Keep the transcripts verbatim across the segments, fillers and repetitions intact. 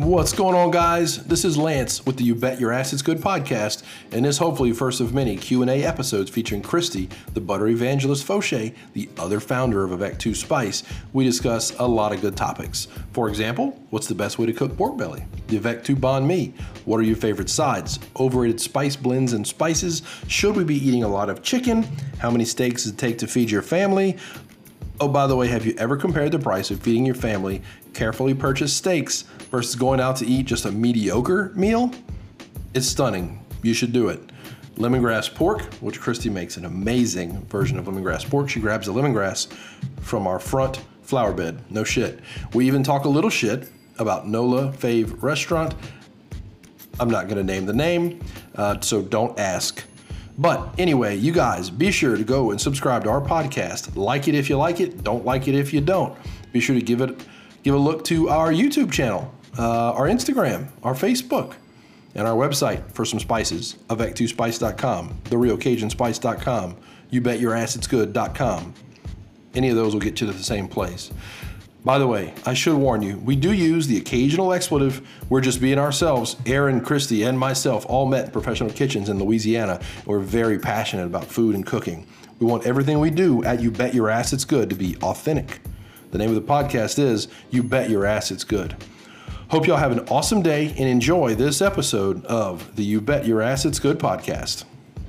What's going on, guys? This is Lance with the You Bet Your Ass It's Good podcast, and this hopefully first of many Q and A episodes featuring Christy, the butter evangelist Fauché, the other founder of Avec two Spice. We discuss a lot of good topics. For example, what's the best way to cook pork belly? The Avec two Banh Mi. What are your favorite sides? Overrated spice blends and spices? Should we be eating a lot of chicken? How many steaks does it take to feed your family? Oh, by the way, have you ever compared the price of feeding your family carefully purchased steaks versus going out to eat just a mediocre meal? It's stunning. You should do it. Lemongrass pork, which Christy makes an amazing version of lemongrass pork. She grabs the lemongrass from our front flower bed. No shit. We even talk a little shit about Nola Fave Restaurant. I'm not going to name the name, uh, so don't ask. But anyway, you guys, be sure to go and subscribe to our podcast. Like it if you like it. Don't like it if you don't. Be sure to give it, give a look to our YouTube channel, uh, our Instagram, our Facebook, and our website for some spices, avec two spice dot com, the real cajun spice dot com, you bet your ass it's good dot com. Any of those will get you to the same place. By the way, I should warn you, we do use the occasional expletive. We're just being ourselves. Aaron, Christy, and myself all met in professional kitchens in Louisiana. And we're very passionate about food and cooking. We want everything we do at You Bet Your Ass It's Good to be authentic. The name of the podcast is You Bet Your Ass It's Good. Hope y'all have an awesome day and enjoy this episode of the You Bet Your Ass It's Good podcast.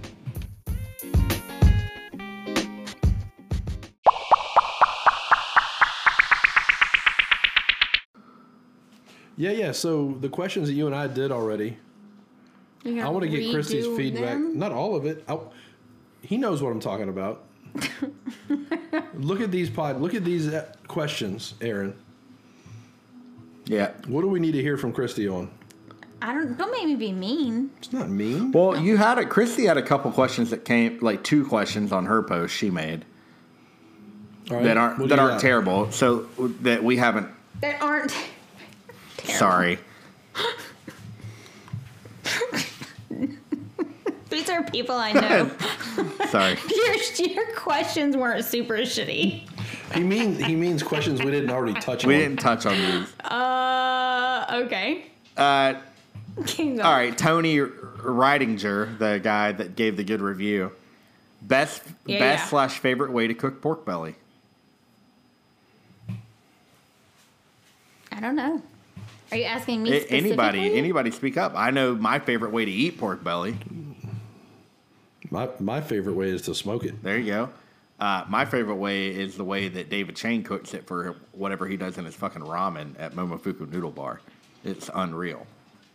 Yeah, yeah. So the questions that you and I did already, I want to get Christy's feedback. Them? Not all of it. I, he knows what I'm talking about. Look at these pod. Look at these questions, Aaron. Yeah. What do we need to hear from Christy on? I don't. Don't make me be mean. It's not mean. Well, you had a Christy had a couple questions that came, like two questions on her post she made All right. that aren't What do that you aren't got? terrible. So that we haven't. That aren't. Sorry. These are people I know. Sorry. your your questions weren't super shitty. He means he means questions we didn't already touch We on. didn't touch on these. Uh. Okay. Uh, Keep going. all right, Tony Ridinger, the guy that gave the good review. Best Yeah, best yeah. slash favorite way to cook pork belly. I don't know. Are you asking me A- specifically? anybody, anybody, speak up. I know my favorite way to eat pork belly. My my favorite way is to smoke it. There you go. Uh, my favorite way is the way that David Chang cooks it for whatever he does in his fucking ramen at Momofuku Noodle Bar. It's unreal.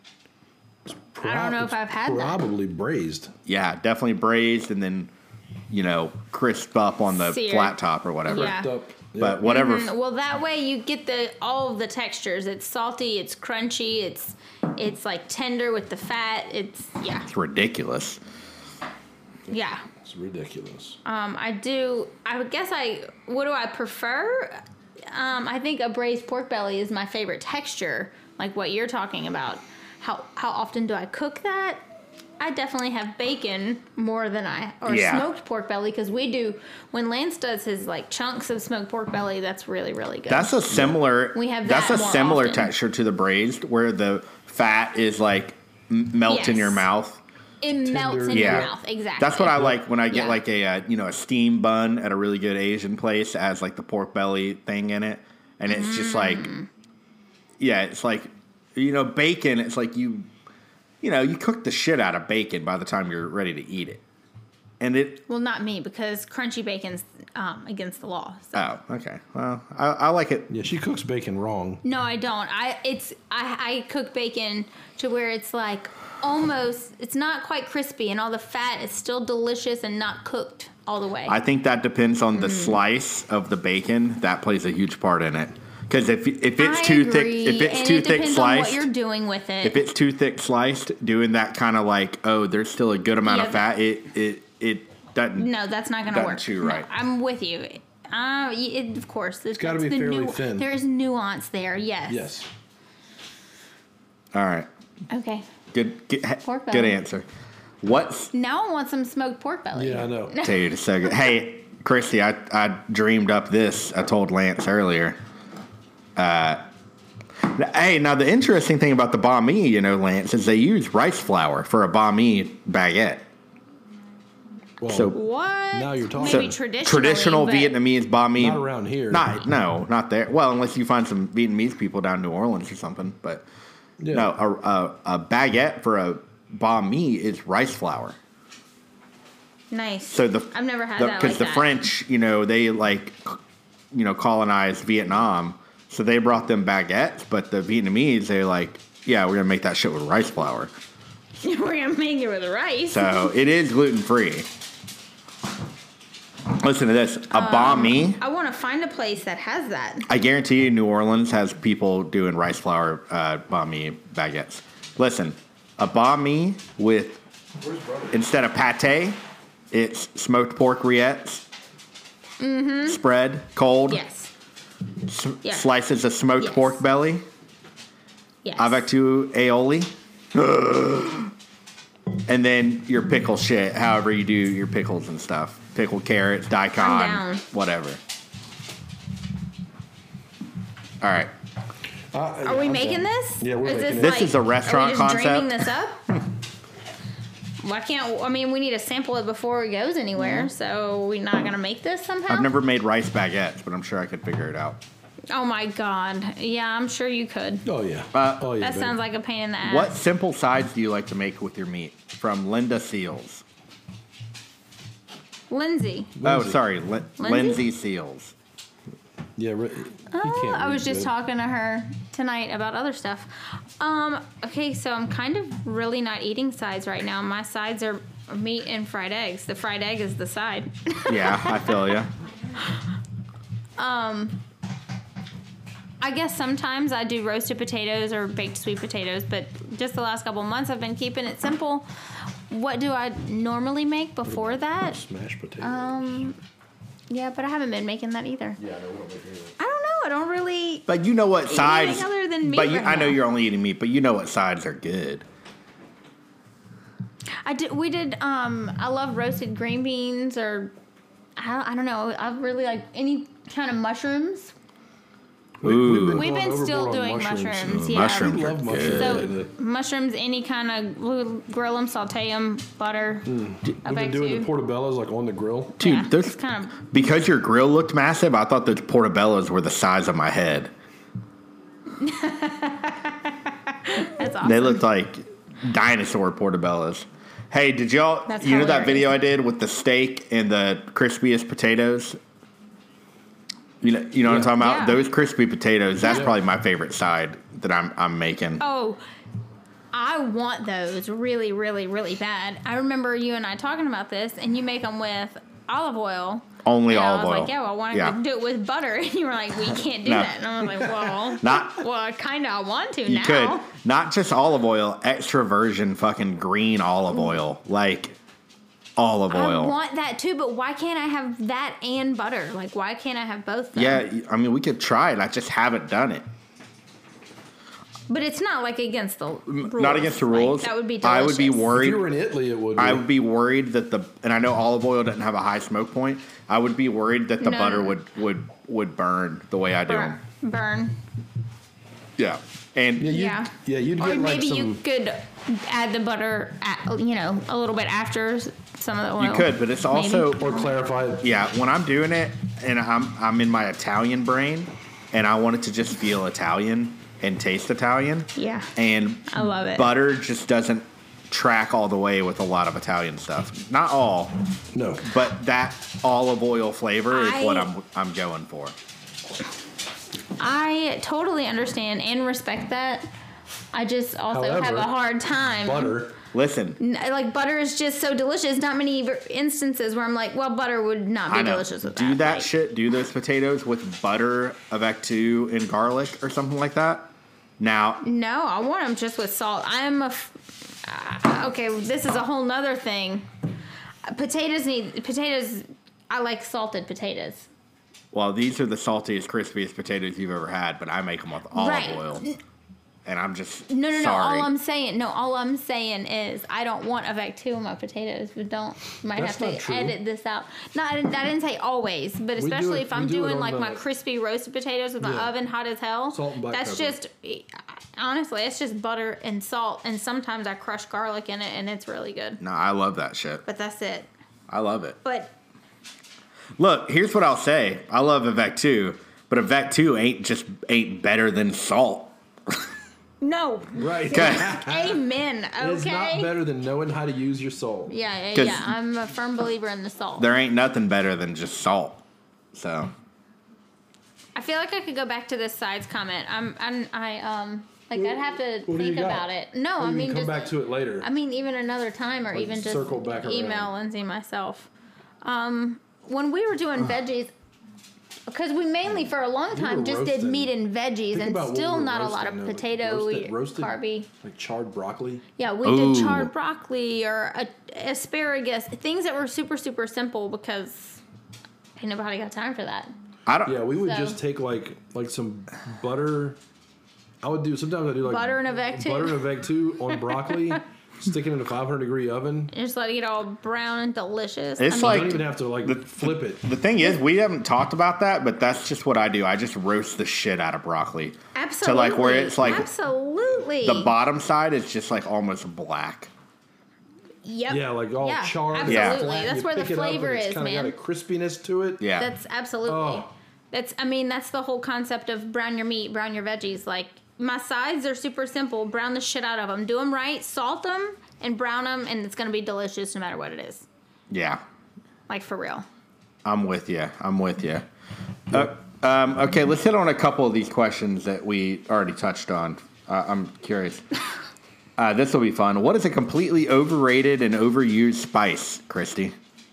I don't know if I've had that. Probably braised. Yeah, definitely braised and then, you know, crisp up on the Seared. flat top or whatever. Yeah. Up. Yeah. But whatever. Mm, well, that way you get the all of the textures. It's salty. It's crunchy. It's it's like tender with the fat. It's yeah, It's ridiculous. yeah. It's ridiculous. Um, I do. I would guess I. What do I prefer? Um, I think a braised pork belly is my favorite texture, like what you're talking about. How how often do I cook that? I definitely have bacon more than I or Yeah. smoked pork belly because we do when Lance does his like chunks of smoked pork belly. That's really really good. That's a similar. We have That's that a more similar often. texture to the braised, where the fat is like m- melts in Yes. your mouth. it melts in Yeah. your mouth. Exactly. That's what I like when I get Yeah. like a uh, you know a steam bun at a really good Asian place that has like the pork belly thing in it, and it's just like, Mm. yeah, it's like, you know, bacon. It's like you, you know, you cook the shit out of bacon by the time you're ready to eat it, and it. Well, not me because crunchy bacon's um, against the law. So. Oh, okay. Well, I, I like it. Yeah, she cooks bacon wrong. No, I don't. I it's I, I cook bacon to where it's like almost it's not quite crispy and all the fat is still delicious and not cooked all the way. I think that depends on Mm. the slice of the bacon. That plays a huge part in it. Because if if it's I too agree, thick, if it's and too it thick depends on what sliced, you're doing with it. if it's too thick sliced, doing that kind of like, oh, there's still a good amount Yeah, of fat. It it it doesn't. no, that's not going to doesn't work. chew No, right. I'm with you. Uh, y- it, of course, it's gotta be fairly thin. There is nuance there. Yes. Yes. All right. Okay. Good. Good, Pork good belly. answer. What's Now I want some smoked pork belly. Yeah, I know. dude? So good. Hey, Christy, I I dreamed up this. I told Lance earlier. Uh, Hey, now the interesting thing about the banh mi, you know, Lance, is they use rice flour for a banh mi baguette. Well, So What? Now you're talking. Maybe So, traditionally, traditional but Vietnamese banh mi. Not around here. Not no, not there. Well, unless you find some Vietnamese people down in New Orleans or something. But yeah. no, a, a, a baguette for a banh mi is rice flour. Nice. So the I've never had the, that because like the that. French, you know, they like, you know, colonized Vietnam, so they brought them baguettes. But the Vietnamese, they're like, yeah, we're gonna make that shit with rice flour. We're gonna make it with rice. So it is gluten free. Listen to this, a Um, banh mi. I want to find a place that has that. I guarantee you, New Orleans has people doing rice flour uh, banh mi baguettes. Listen, a banh mi with instead of pate, it's smoked pork rillettes, mm-hmm. spread cold, Yes. s- Yeah. slices of smoked Yes. pork belly, Yes. avec tu aioli, and then your pickle shit. However you do your pickles and stuff, pickled carrots, daikon, down. whatever. All right. Uh, Are we I'm making down. this? Yeah, we're Is making this it. This like, is a restaurant are we just dreaming concept. this up? Why can't? I mean, we need to sample it before it goes anywhere. So we're not gonna make this somehow. I've never made rice baguettes, but I'm sure I could figure it out. Oh my god! Yeah, I'm sure you could. Oh yeah. Uh, oh yeah. That baby. sounds like a pain in the ass. What simple sides do you like to make with your meat? From Linda Seals. Lindsay? Oh, Lindsay. sorry, Lin- Lindsay? Lindsay Seals. Yeah. Re- you Oh, can't I was read just good. talking to her tonight about other stuff. Um, okay, so I'm kind of really not eating sides right now. My sides are meat and fried eggs. The fried egg is the side. Yeah, I feel you. I guess sometimes I do roasted potatoes or baked sweet potatoes, but just the last couple months I've been keeping it simple. What do I normally make before that? Smashed potatoes. Um, yeah, but I haven't been making that either. yeah, no, we don't make any. I don't know. I don't really. But you know what Eat sides? anything other than meat but you, right I know now. you're only eating meat, but you know what sides are good. I did. We did. Um, I love roasted green beans, or I don't, I don't know. I really like any kind of mushrooms. Ooh. been We've going been still overboard on doing mushrooms. Ooh, yeah. mushrooms. We love are mushrooms. good. So lately. mushrooms, any kind of we'll grill them, saute them, butter. We've been back doing to- the portobellos like on the grill. Dude, Yeah, those it's kind of. because your grill looked massive. I thought those portobellos were the size of my head. That's awesome. They looked like dinosaur portobellos. Hey, did y'all? That's you know that hilarious. video I did with the steak and the crispiest potatoes? You know, you know what I'm Yeah. talking about? Yeah. Those crispy potatoes. That's Yeah. probably my favorite side that I'm I'm making. Oh, I want those really, really, really bad. I remember you and I talking about this, and you make them with olive oil. Only and olive I was oil. like, yeah, well, I want to Yeah. do it with butter. And you were like, we can't do No. that. And I was like, well, Not- well, kind of I want to You now. could not just olive oil, extra virgin fucking green olive oil, like olive I oil. want that too, but why can't I have that and butter? Like, why can't I have both? Then? Yeah, I mean we could try it. I just haven't done it. But it's not like against the rules. Not against the Like, rules. that would be delicious. I would be If worried. you were in Italy, it would. Be. I would be worried that the and I know olive oil doesn't have a high smoke point. I would be worried that the No, butter no, no. would would would burn the way I do Burn. them. Burn. Yeah, and Yeah, you'd, Yeah. yeah. You'd Or get like maybe some. you could add the butter, at, you know, a little bit after some of the oil. you could, but it's also or clarify it. yeah. When I'm doing it and I'm I'm in my Italian brain and I want it to just feel Italian and taste Italian. Yeah. And I love it. Butter just doesn't track all the way with a lot of Italian stuff. Not all, No. but that olive oil flavor is I- what I'm I'm going for. I totally understand and respect that. I just also have However, a hard time. Butter. Listen, N- Like, butter is just so delicious. Not many ver- instances where I'm like, well, butter would not be I know. delicious with Do that. that Like, shit. Do those potatoes with butter, avec two, and garlic or something like that. Now, No, I want them just with salt. I'm a. F- uh, okay, this is a whole nother thing. Uh, Potatoes need potatoes. I like salted potatoes. well, these are the saltiest, crispiest potatoes you've ever had, but I make them with olive Right. oil. and I'm just No, no, no. sorry. All I'm saying, no, all I'm saying is I don't want a V E C two in my potatoes. But don't, you might That's have not to true. edit this out. No, I didn't, I didn't say always, but We do especially it- if I'm we do it doing on like the- my crispy roasted potatoes with my Yeah. oven hot as hell. Salt and black That's pepper. just, honestly, it's just butter and salt, and sometimes I crush garlic in it, and it's really good. No, I love that shit. But that's it. I love it. But Look, here's what I'll say. I love a V E C two, but a V E C two ain't just ain't better than salt. no, Right. amen. Okay. It's not better than knowing how to use your soul. Yeah, yeah, 'Cause yeah. I'm a firm believer in the salt. There ain't nothing better than just salt. So I feel like I could go back to this sides comment. I'm, I'm I um like I'd have to What do you think got? about it. No, Oh, I you mean can come just back to it later. I mean even another time or Like, even just circle back around. email Lindsay myself. Um, when we were doing veggies, because we mainly for a long We time were just did roasting- meat and veggies, Think and about what still we were not a lot of roasting, though. Like, potato roasted, roasted, carby. like charred broccoli. Yeah, we Ooh. did charred broccoli or a, asparagus, things that were super super simple because ain't nobody got time for that. I don't. Yeah, we would So- just take like like some butter. I would do sometimes I do like Butter and a V E C two? butter and a V E C two on broccoli, stick it in a five hundred degree oven. And just let it get all brown and delicious. It's I mean, like- You don't even have to like flip it. The thing is, we haven't talked about that, but that's just what I do. I just roast the shit out of broccoli. absolutely. To like where it's like absolutely the bottom side is just like almost black. Yep. Yeah, like all Yeah, charred. and absolutely. flat, and That's you where the pick it up and flavor it's is, kinda man. got a crispiness to it. Yeah. That's absolutely. Oh. That's. I mean, that's the whole concept of brown your meat, brown your veggies. Like my sides are super simple. Brown the shit out of them. Do them right. Salt them and brown them, and it's gonna be delicious no matter what it is. Yeah. Like for real. I'm with you. I'm with you. Uh, um, okay, let's hit on a couple of these questions that we already touched on. Uh, I'm curious. Uh, this will be fun. What is a completely overrated and overused spice, Christy?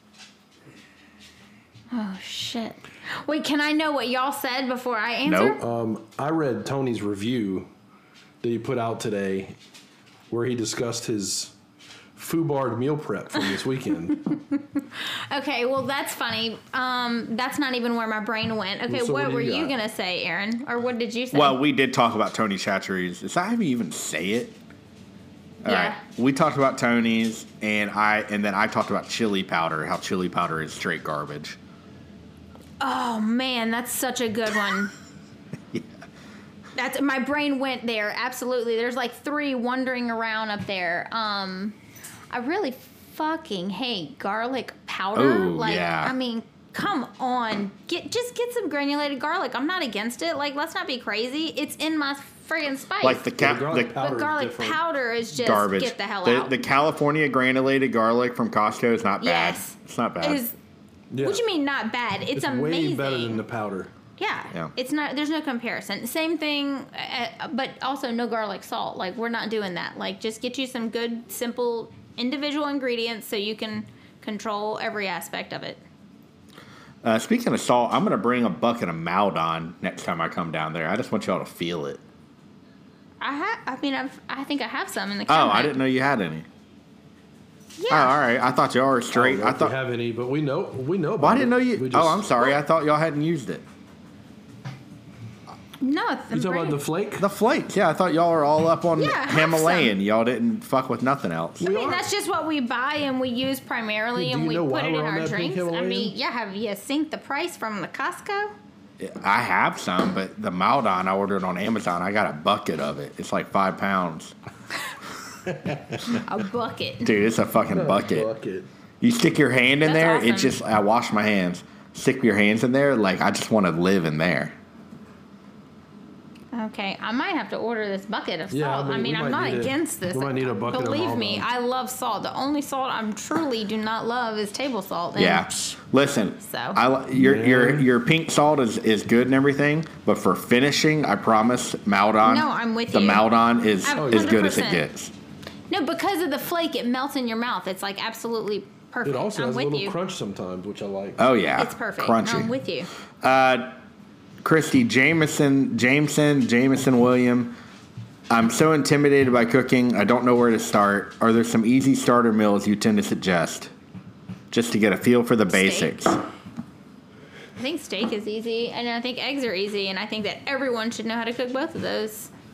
Oh shit. Wait, can I know what y'all said before I answer? Nope. Um, I read Tony's review that he put out today, where he discussed his FUBAR meal prep from this weekend. Okay, well that's funny. Um, that's not even where my brain went. Okay, So what what do were you you got? gonna say, Aaron? Or what did you say? Well, we did talk about Tony Chachere's. Is that how you even say it? All Yeah. right. We talked about Tony's, and I, and then I talked about chili powder. How chili powder is straight garbage. Oh man, that's such a good one. Yeah. That's my brain went there. Absolutely. There's like three wandering around up there. Um, I really fucking hate garlic powder. Oh, like, yeah. I mean, come on, get just get some granulated garlic. I'm not against it. Like, let's not be crazy. It's in my friggin' spice. Like the The cap, garlic the powder but is garlic different. powder is just garbage. get the hell the, out. The California granulated garlic from Costco is not bad. Yes. It's not bad. Is Yeah. what you mean not bad? It's, It's amazing. way better than the powder. Yeah. Yeah. It's not, there's no comparison. Same thing, uh, but also no garlic salt. Like, we're not doing that. Like, just get you some good, simple, individual ingredients so you can control every aspect of it. Uh, speaking of salt, I'm going to bring a bucket of Maldon next time I come down there. I just want y'all to feel it. I ha- I mean, I've, I think I have some in the Oh, cabinet. I didn't know you had any. Yeah. Oh, all right. I thought y'all were straight. I, don't know I if thought. we have any, but we know we know. About Well, I didn't know it. you. We just- Oh, I'm sorry. I thought y'all hadn't used it. No, it's You talking about the flake? The flakes. Yeah, I thought y'all were all up on Yeah, have Himalayan. Y'all didn't fuck with nothing else. I We mean, are. that's just what we buy and we use primarily, Hey, do and you we know put why it in we're on our that pink drinks. I Himalayan? mean, yeah, have you seen the price from the Costco? I have some, but the Maldon I ordered on Amazon, I got a bucket of it. It's like five pounds. A bucket. Dude, it's a fucking bucket. Bucket. You stick your hand in That's there, awesome. it just, I wash my hands. Stick your hands in there, like, I just want to live in there. Okay, I might have to order this bucket of salt. Yeah, I I mean, mean, we I'm might not need a- against this. we might need a bucket of Believe me, Maldon. I love salt. The only salt I'm truly do not love is table salt. And Yeah. Listen, So? I, li- your, Yeah. your, your pink salt is, is good and everything, but for finishing, I promise, Maldon. No, I'm with the you. Maldon is I'm as good as it one hundred percent. gets. No, because of the flake, it melts in your mouth. It's like absolutely perfect. It also I'm has a with little you. crunch sometimes, which I like. Oh, yeah. It's perfect. Crunchy. I'm with you. Christy, Jameson, Jameson, Jameson William. I'm so intimidated by cooking. I don't know where to start. Are there some easy starter meals you tend to suggest? Just to get a feel for the Steak. basics. I think steak is easy, and I think eggs are easy, and I think that everyone should know how to cook both of those.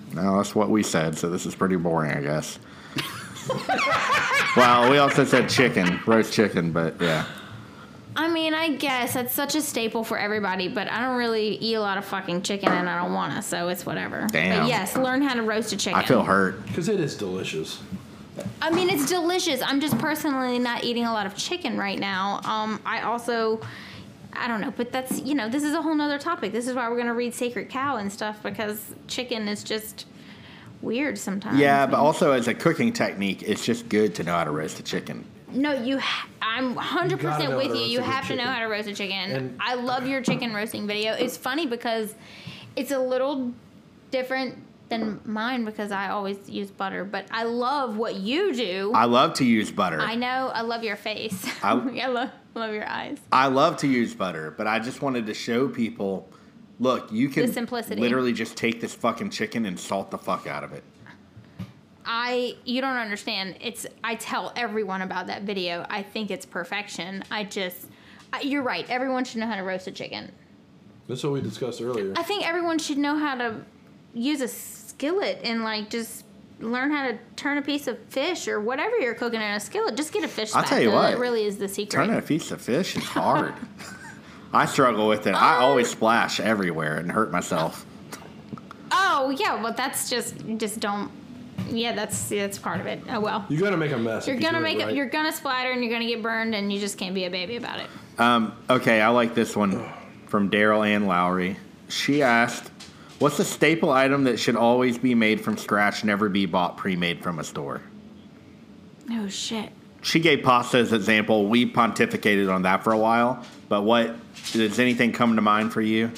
No, that's what we said, so this is pretty boring, I guess. Well, we also said chicken, roast chicken, but yeah. I mean, I guess that's such a staple for everybody, but I don't really eat a lot of fucking chicken, and I don't want to, so it's whatever. Damn. But yes, learn how to roast a chicken. I feel hurt. Because it is delicious. I mean, it's delicious. I'm just personally not eating a lot of chicken right now. Um, I also, I don't know, but that's, you know, this is a whole nother topic. This is why we're going to read Sacred Cow and stuff, because chicken is just weird sometimes. Yeah, I but mean, also as a cooking technique, it's just good to know how to roast a chicken. No, you. Ha- I'm one hundred You gotta percent know with how to you. roast You a good have to know chicken. how to roast a chicken. And- I love your chicken roasting video. It's funny because it's a little different than mine because I always use butter. But I love what you do. I love to use butter. I know. I love your face. I- I love, love your eyes. I love to use butter, but I just wanted to show people, look, you can The simplicity. literally just take this fucking chicken and salt the fuck out of it. I you don't understand. It's I tell everyone about that video. I think it's perfection. I just I, you're right. Everyone should know how to roast a chicken. That's what we discussed earlier. I think everyone should know how to use a skillet and like just learn how to turn a piece of fish or whatever you're cooking in a skillet. Just get a fish I'll tell you spatula. what, It really is the secret. Turning a piece of fish is hard. I struggle with it. I always splash everywhere and hurt myself. Oh yeah, well that's just just don't. Yeah, that's that's part of it. Oh well. You got to make a mess. You're if you gonna do make it. it. Right. You're gonna splatter and you're gonna get burned and you just can't be a baby about it. Um, okay, I like this one from Daryl Ann Lowry. She asked, what's a staple item that should always be made from scratch, never be bought pre-made from a store? Oh shit. She gave pasta as an example. We pontificated on that for a while, but what does anything come to mind for you?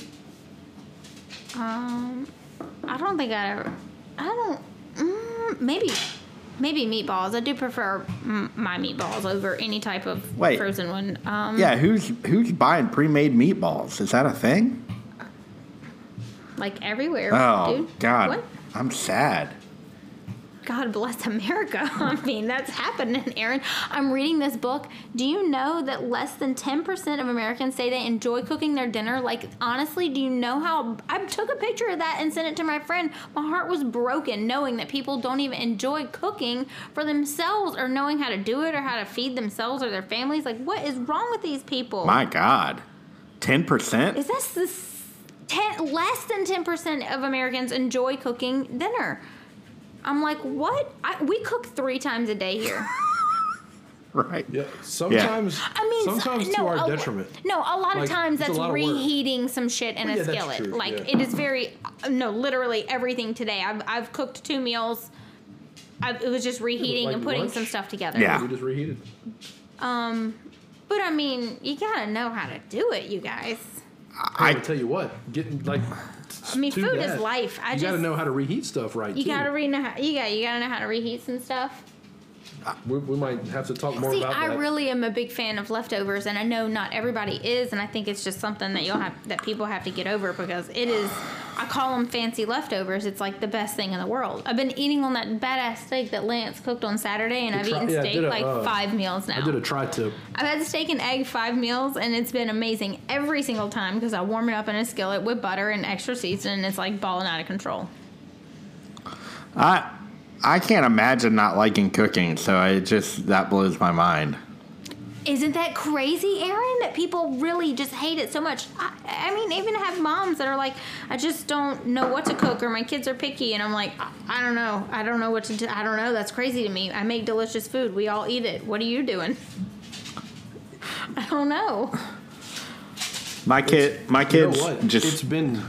Um, I don't think I ever. I don't. Mm, maybe, maybe meatballs. I do prefer m- my meatballs over any type of Wait. frozen one. Um, Yeah, who's who's buying pre-made meatballs? Is that a thing? like everywhere. Oh dude. God, What? I'm sad. God bless America. I mean, that's happening, Aaron. I'm reading this book. Do you know that less than ten percent of Americans say they enjoy cooking their dinner? Like, honestly, do you know how... I took a picture of that and sent it to my friend. My heart was broken knowing that people don't even enjoy cooking for themselves or knowing how to do it or how to feed themselves or their families. Like, what is wrong with these people? My God, ten percent? Is this the... s- ten, less than ten percent of Americans enjoy cooking dinner. I'm like, what? I, we cook three times a day here. Right. Yeah. Sometimes. I mean, sometimes so, to no, our a, detriment. No, a lot Like, of times it's a that's lot of work. reheating some shit in Well, a yeah, that's skillet. true, Like yeah. it is very, no, literally everything today. I've I've cooked two meals. I, it was just reheating like and putting lunch? some stuff together. Yeah. We just reheated. Um, but I mean, you gotta know how to do it, you guys. I I tell you what, getting like. I mean, to food that, is life. I you just got to know how to reheat stuff right. you too. gotta re- know how, you got you gotta know how to reheat some stuff. We, we might have to talk more See, about I that. really am a big fan of leftovers, and I know not everybody is, and I think it's just something that you'll have that people have to get over because it is. I call them fancy leftovers. It's like the best thing in the world. I've been eating on that badass steak that Lance cooked on Saturday, and I've Try- eaten yeah, I steak did a, like uh, five meals now. I did a tri-tip. I've had steak and egg five meals, and it's been amazing every single time because I warm it up in a skillet with butter and extra seasoning, and it's like balling out of control. I I can't imagine not liking cooking, so I just that blows my mind. Isn't that crazy, Aaron? That people really just hate it so much. I, I mean, even have moms that are like, I just don't know what to cook, or my kids are picky, and I'm like, I, I don't know. I don't know what to do. I don't know. That's crazy to me. I make delicious food. We all eat it. What are you doing? I don't know. My kid, my You know kids what? just. It's been.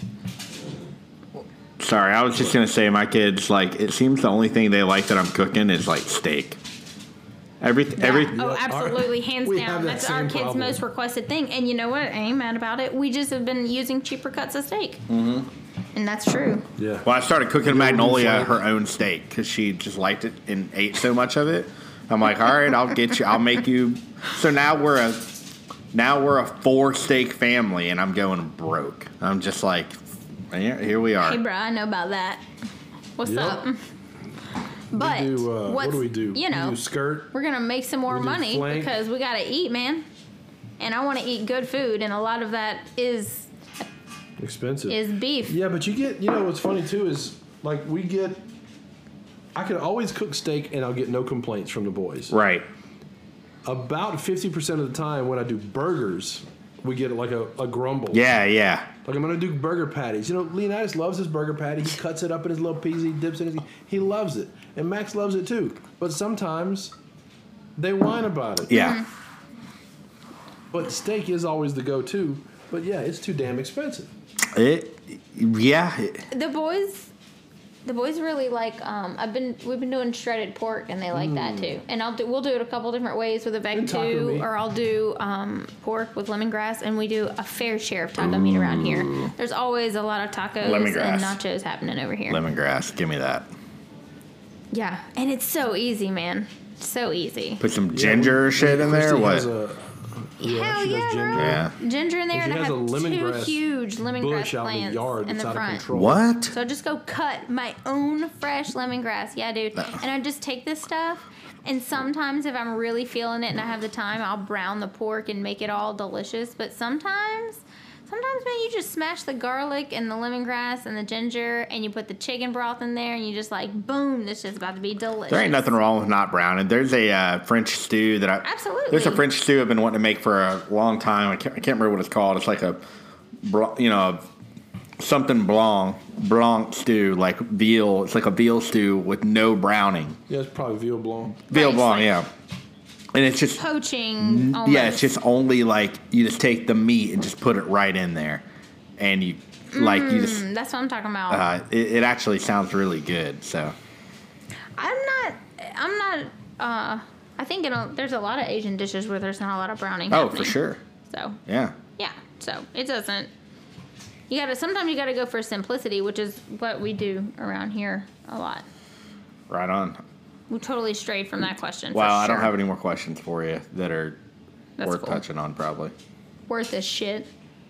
Sorry, I was just gonna say my kids like it seems the only thing they like that I'm cooking is like steak. Every every Yeah. Oh, Yeah, absolutely, our- hands we have down. that That's our same kids' problem. most requested thing. And you know what? I ain't mad about it. We just have been using cheaper cuts of steak. Mm-hmm. And that's true. Yeah. Well, I started cooking You know, Magnolia we her own steak because she just liked it and ate so much of it. I'm like, all right, I'll get you. I'll make you. So now we're a now we're a four steak family, and I'm going broke. I'm just like, here, here we are. Hey, bro, I know about that. What's Yep. up? But we do, uh, what what's, do we do? You know, we do skirt. we're gonna make some more We do money flank. because we gotta eat, man. And I want to eat good food, and a lot of that is Expensive. is beef. Yeah, but you get, you know, what's funny too is Like we get, I can always cook steak and I'll get no complaints from the boys. Right. About fifty percent of the time when I do burgers, we get like a, a grumble. Yeah, yeah. Like I'm going to do burger patties. You know, Leonidas loves his burger patty. He cuts it up in his little pieces. He dips it in. He loves it. And Max loves it too. But sometimes they whine about it. Yeah. But steak is always the go-to. But yeah, it's too damn expensive. It, yeah. The boys, the boys really like. Um, I've been we've been doing shredded pork, and they like mm. that too. And I'll do we'll do it a couple different ways with a veg too, or I'll do um, pork with lemongrass, and we do a fair share of taco Ooh. meat around here. There's always a lot of tacos lemongrass. and nachos happening over here. Lemongrass, give me that. Yeah, and it's so easy, man. So easy. Put some ginger yeah, shit in there. What? A, yeah, Hell yeah, ginger. bro. Yeah. Ginger in there, and I have two huge lemongrass plants in, in the front. What? So I just go cut my own fresh lemongrass. Yeah, dude. No. And I just take this stuff, and sometimes if I'm really feeling it and I have the time, I'll brown the pork and make it all delicious. But sometimes... Sometimes, man, you just smash the garlic and the lemongrass and the ginger, and you put the chicken broth in there, and you just like, boom, this shit's about to be delicious. There ain't nothing wrong with not browning. There's a uh, French stew that I... Absolutely. There's a French stew I've been wanting to make for a long time. I can't, I can't remember what it's called. It's like a, you know, something blanc, blanc stew, like veal. It's like a veal stew with no browning. Yeah, it's probably veal blanc. Veal right, blanc, like yeah. And it's just poaching. Almost. Yeah, it's just only like you just take the meat and just put it right in there, and you like mm, you just. That's what I'm talking about. Uh, it, it actually sounds really good. So. I'm not. I'm not. Uh, I think you know, there's a lot of Asian dishes where there's not a lot of browning. Oh, happening. for sure. So. Yeah. Yeah. So it doesn't. You gotta. Sometimes you gotta go for simplicity, which is what we do around here a lot. Right on. We totally strayed from that question. Wow, for I sure. don't have any more questions for you that are That's worth cool. touching on, probably. Worth this shit.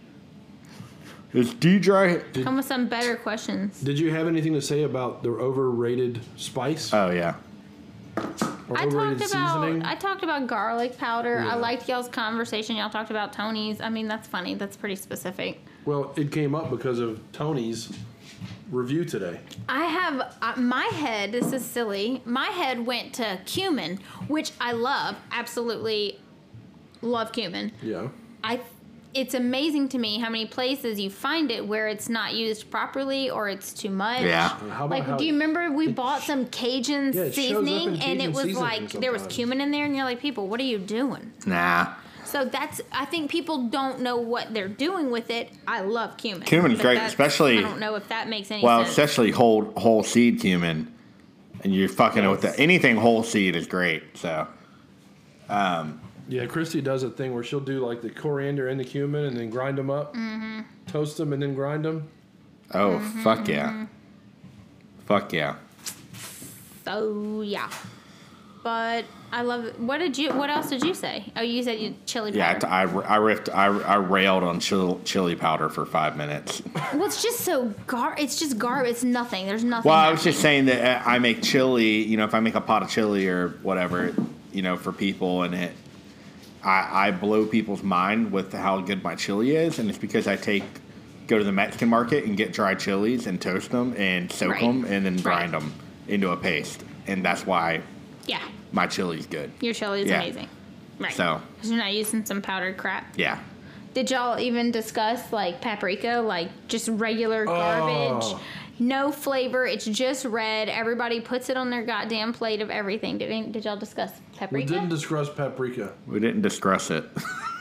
Is D-Dry... Did, Come with some better questions. Did you have anything to say about the overrated spice? Oh, yeah. Or I overrated talked about seasoning? I talked about garlic powder. Yeah. I liked y'all's conversation. Y'all talked about Tony's. I mean, that's funny. That's pretty specific. Well, it came up because of Tony's review today. I have uh, my head. This is silly. My head went to cumin, which I love. Absolutely love cumin. Yeah. I. It's amazing to me how many places you find it where it's not used properly or it's too much. Yeah. How about Like, how do you remember we bought some Cajun Yeah, it shows up in seasoning and Cajun it was seasoning like there was sometimes. cumin in there and you're like, people, what are you doing? Nah. So that's, I think people don't know what they're doing with it. I love cumin. Cumin's but great, that's- especially- I don't know if that makes any Well, sense. especially whole whole seed cumin. And you're fucking Yes. with that. Anything whole seed is great, so... Um, Yeah, Christy does a thing where she'll do like the coriander and the cumin and then grind them up, mm-hmm. toast them and then grind them. oh, Mm-hmm, fuck yeah. Fuck yeah. So, yeah. But I love it. What did you, what else did you say? Oh, you said you chili Yeah, powder. I, I, I riffed, I, I railed on chili, chili powder for five minutes. Well, it's just so gar, it's just garb. It's nothing. There's nothing. Well, I was just happening. saying that uh, I make chili, you know, if I make a pot of chili or whatever, you know, for people, and it, I, I blow people's mind with how good my chili is, and it's because I take, go to the Mexican market and get dried chilies and toast them and soak Right. them and then Right. grind them into a paste, and that's why Yeah. my chili's good. Your chili is Yeah. amazing. Right. So. Because you're not using some powdered crap. Yeah. Did y'all even discuss like paprika, like just regular garbage? Oh. No flavor. It's just red. Everybody puts it on their goddamn plate of everything. Did, any- did y'all discuss We paprika? didn't discuss paprika. We didn't discuss it.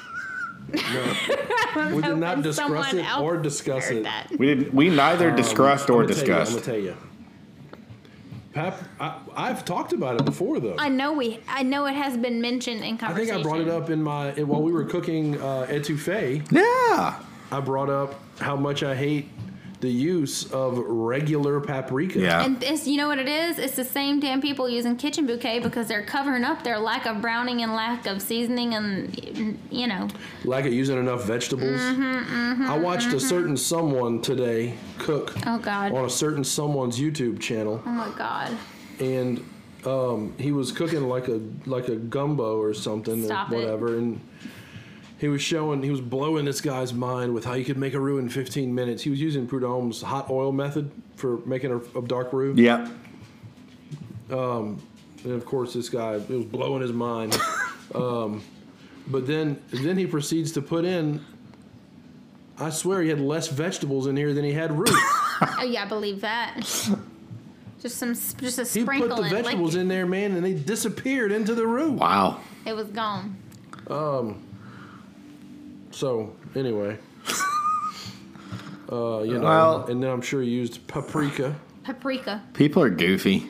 No. We did not Hoping discuss someone it else or discuss heard it. that. We didn't. We neither discussed or I'm gonna tell you, I'm discussed. gonna tell you. Pap, I, I've talked about it before, though. I know we. I know it has been mentioned in I think conversation. I brought it up in my in, while we were cooking uh, etouffee. Yeah. I brought up how much I hate the use of regular paprika. Yeah. And this, you know what it is? It's the same damn people using Kitchen Bouquet because they're covering up their lack of browning and lack of seasoning and, you know. Lack of using enough vegetables. Mm-hmm, mm-hmm, I watched mm-hmm. a certain someone today cook Oh, God. on a certain someone's YouTube channel, Oh, my God. and um, he was cooking like a like a gumbo or something Stop or it. whatever, and he was showing, he was blowing this guy's mind with how you could make a roux in fifteen minutes. He was using Prudhomme's hot oil method for making a, a dark roux. Yep. Um, and of course, this guy, it was blowing his mind. um, but then, then he proceeds to put in. I swear, he had less vegetables in here than he had roux. Oh yeah, I believe that. Just some, just a He sprinkle. put the vegetables like, in there, man, and they disappeared into the roux. Wow. It was gone. Um. So anyway, uh, you know, Well- and then I'm sure he used paprika. Paprika. People are goofy.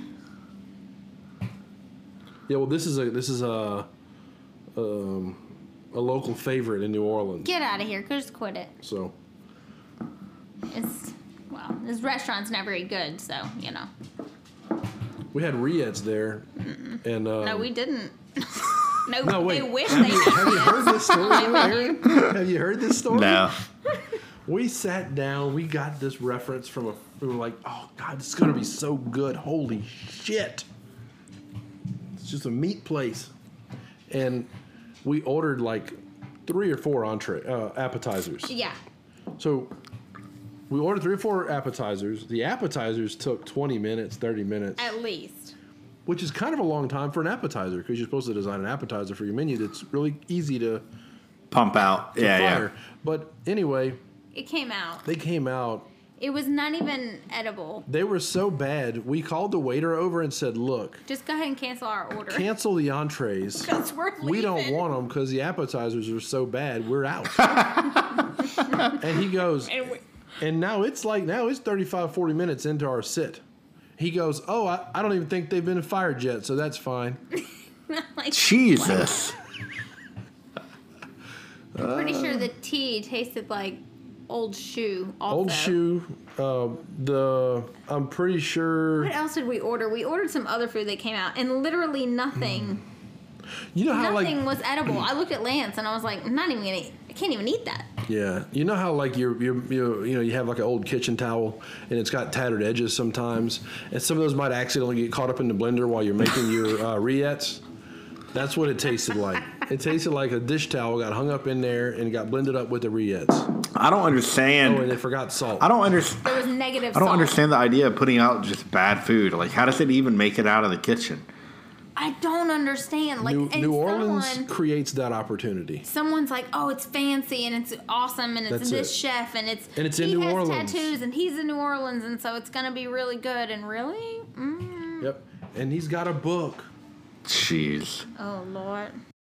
Yeah, well, this is a this is a um, a local favorite in New Orleans. Get out of here. Just quit it. So It's, well, this restaurant's not very good, so, you know. we had rillettes there, and um, No, we didn't. no, No, wait. they wish Have they you, did. have you heard this story, Aaron? Have you heard this story? No. We sat down. We got this reference from a. We were like, "Oh God, this is gonna be so good! Holy shit!" It's just a meat place, and we ordered like three or four entree uh, appetizers. Yeah. So we ordered three or four appetizers. The appetizers took twenty minutes, thirty minutes, At least. which is kind of a long time for an appetizer because you're supposed to design an appetizer for your menu that's really easy to, Pump out. to Yeah, fire. But anyway, It came out. they came out. It was not even edible. They were so bad. We called the waiter over and said, "Look, Just go ahead and cancel our order. cancel the entrees. Because we're We don't leaving." want them because the appetizers are so bad. We're out." And he goes, And we- and now it's like, now it's thirty-five, forty minutes into our sit. He goes, "Oh, I, I don't even think they've been fired yet, so that's fine." like, Jesus. I'm pretty sure the tea tasted like old shoe. Also. Old shoe. Uh, the I'm pretty sure. What else did we order? We ordered some other food that came out, and literally nothing, You know how nothing like was edible. I looked at Lance, and I was like, I'm not even gonna. Eat. I can't even eat that. yeah. You know how like you're, you're you you know you have like an old kitchen towel and it's got tattered edges sometimes, and some of those might accidentally get caught up in the blender while you're making your uh, rillettes. That's what it tasted like. It tasted like a dish towel got hung up in there and got blended up with the rillettes. I don't Oh, and understand. they forgot salt. I don't understand. There was negative. I don't salt. understand the idea of putting out just bad food. Like, how does it even make it out of the kitchen? I don't understand. Like, New, and New Orleans someone, creates that opportunity. someone's like, oh, it's fancy and it's awesome and it's That's this it. chef and it's And it's in he New has Orleans. tattoos and he's in New Orleans and so it's gonna be really good and really. Mm. Yep. And he's got a book. Jeez. Oh Lord.